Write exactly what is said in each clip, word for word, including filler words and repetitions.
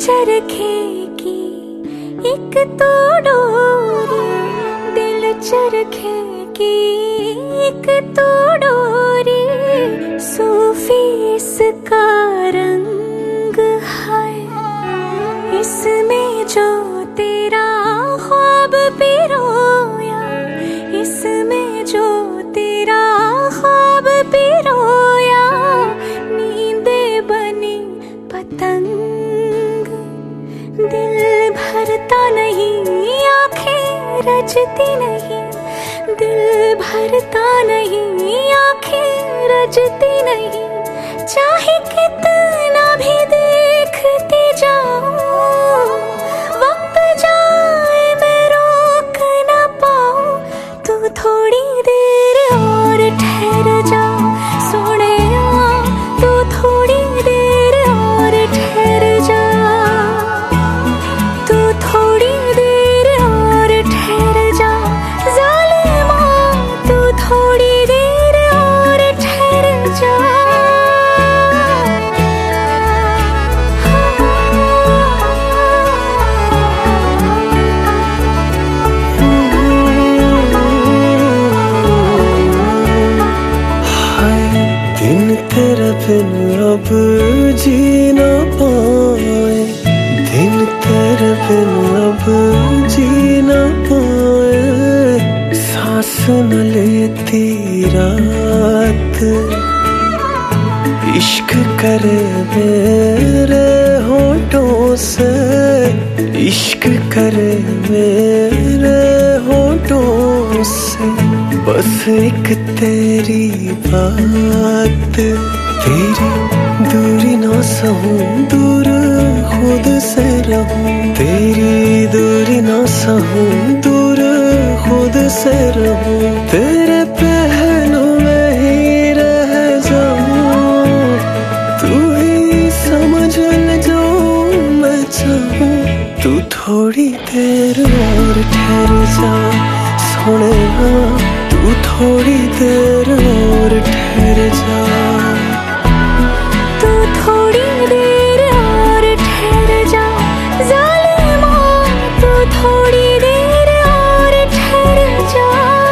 चरखे की एक तो डोरी, दिल चरखे की एक तो डोरी, सूफी इसका रंग है, इसमें जो तेरा ख्वाब पिरोया, इसमें जो तेरा ख्वाब पिरोया, नींदे बनी पतंग, दिल भरता नहीं आंखें रजती नहीं, दिल भरता नहीं आंखें रजती नहीं, चाहे कितना भी देखती जाऊं, वक्त जाए मैं रोक ना पाऊं, तू थोड़ी देर और ठहर जा सोनिया, तू थोड़ी देर और ठहर जा, तू थोड़ी देर और ठहर जा जालिमा, तू थोड़ी देर और ठहर जा। दिन तेरे बिन अब जी ना पाए, दिन तेरे बिन अब जी ना पाए, सांस न लेती रात, इश्क करे मेरे होठों से, इश्क करे मेरे होठों से, बस एक तेरी बात, तेरी दूरी ना सहूं, दूर खुद से रहूं, तेरी दूरी ना सहूं, दूर खुद से रहूं, तेरे पहलू में ही रह जाऊं, तू ही समझ ले जो मैं चाहूं, तू थोड़ी देर और ठहर जा सोनिया, तू थोड़ी देर और ठहर जा, तू थोड़ी देर और ठहर जा जालिमा, तू थोड़ी देर और ठहर जा।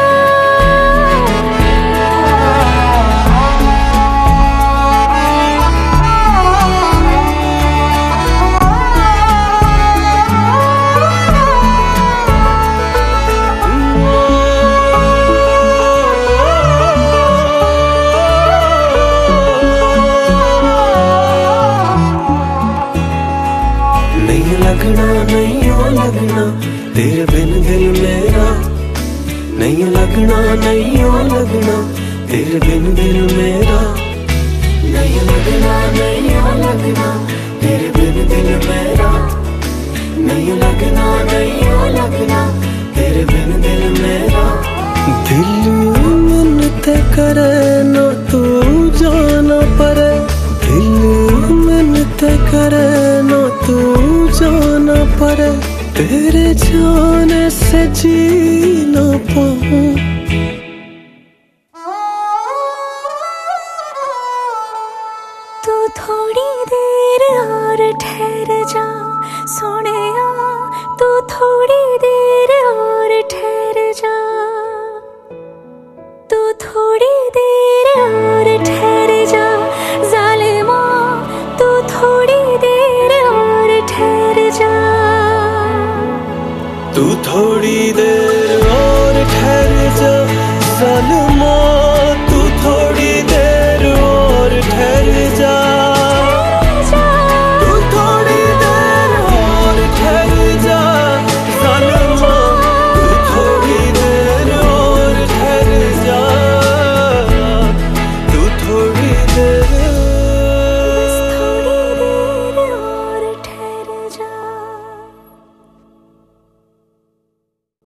नहीं लगना नहीं ओ लगना तेरे बिन दिल मेरा, नहीं लगना नहीं ओ लगना तेरे बिन दिल मेरा, नहीं लगना नहीं ओ लगना तेरे बिन दिल मेरा, नहीं लगना नहीं ओ लगना तेरे बिन दिल मेरा, दिल मिन्नते करे ना तू जाना परे, दिल मिन्नते करे ना तू जाना पड़े, तेरे जाने से जी ना पाऊं, तू थोड़ी देर और ठहर जा सोने